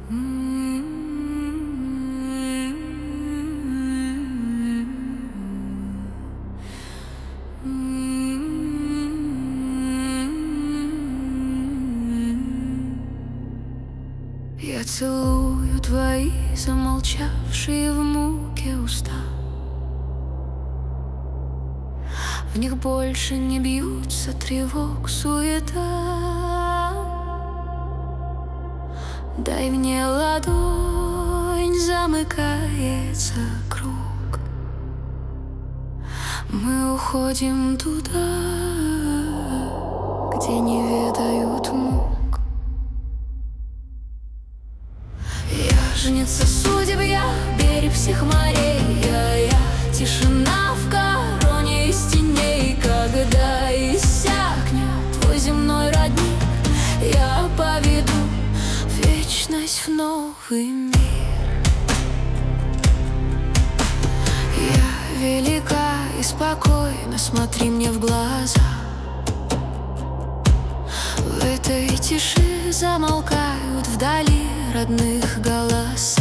Я целую твои замолчавшие в муке уста. В них больше не бьются тревог, суета. Дай мне ладонь, замыкается круг. Мы уходим туда, где не ведают мук. Жнется судеб я, берег всех морей, я тишина в короне из теней. Когда иссякнет твой земной родник, я поведу в вечность, в новый мир. Я велика и спокойна, смотри мне в глаза. В этой тиши замолкают вдали родных голоса.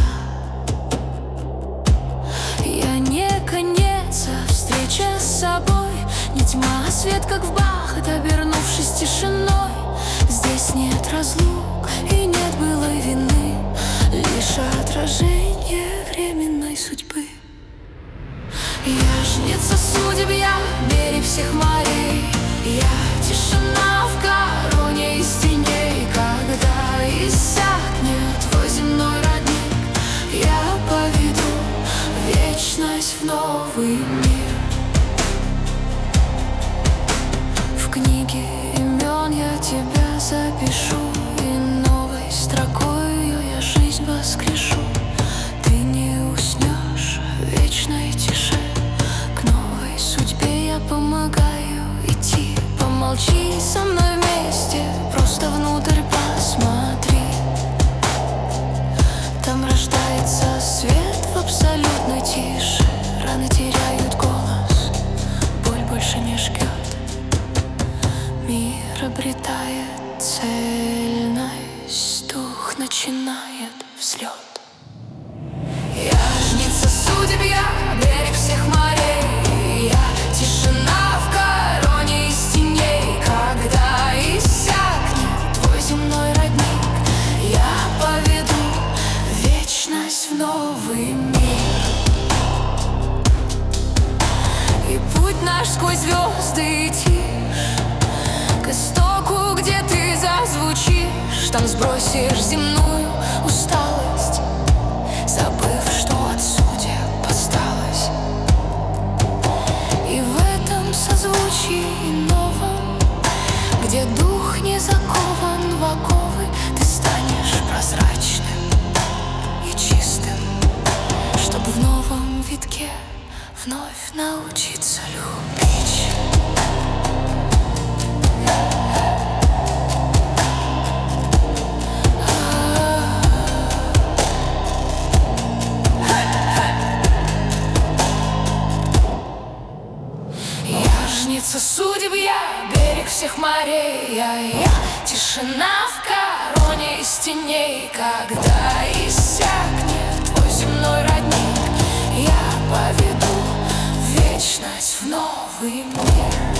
Я не конец, а встреча с собой, не тьма, а свет, как в бархат, обернувшись тишиной. Здесь нет разлук и нет былой вины, лишь отражение временной судьбы. Я жнец судеб, я берег всех морей, я тишина в короне из теней. Когда иссякнет твой земной родник, я поведу в вечность, в новый мир. В книге имен я тебя запишу, и новой строкою я жизнь воскрешу. Ты не уснешь в вечной тиши, к новой судьбе я помогаю идти. Помолчи со мной вместе, просто внутрь посмотри. Там рождается свет в абсолютной тиши. Раны теряют голос, боль больше не жгет. Мир обретает цельность, дух начинает взлет. Я жнец судеб, я берег всех морей, я тишина в короне из теней. Когда иссякнет твой земной родник, я поведу в вечность, в новый мир. И путь наш сквозь звезды и тишь, к истоку, где ты зазвучишь. Там сбросишь земную усталость, забыв, что от судеб осталось. И в этом созвучии новом, где дух не закован в оковы, ты станешь прозрачным и чистым, чтобы в новом витке вновь научиться любить. Жнец судеб, я берег всех морей, я тишина в короне из теней. Когда иссякнет твой земной родник, я поведу в вечность, в новый мир.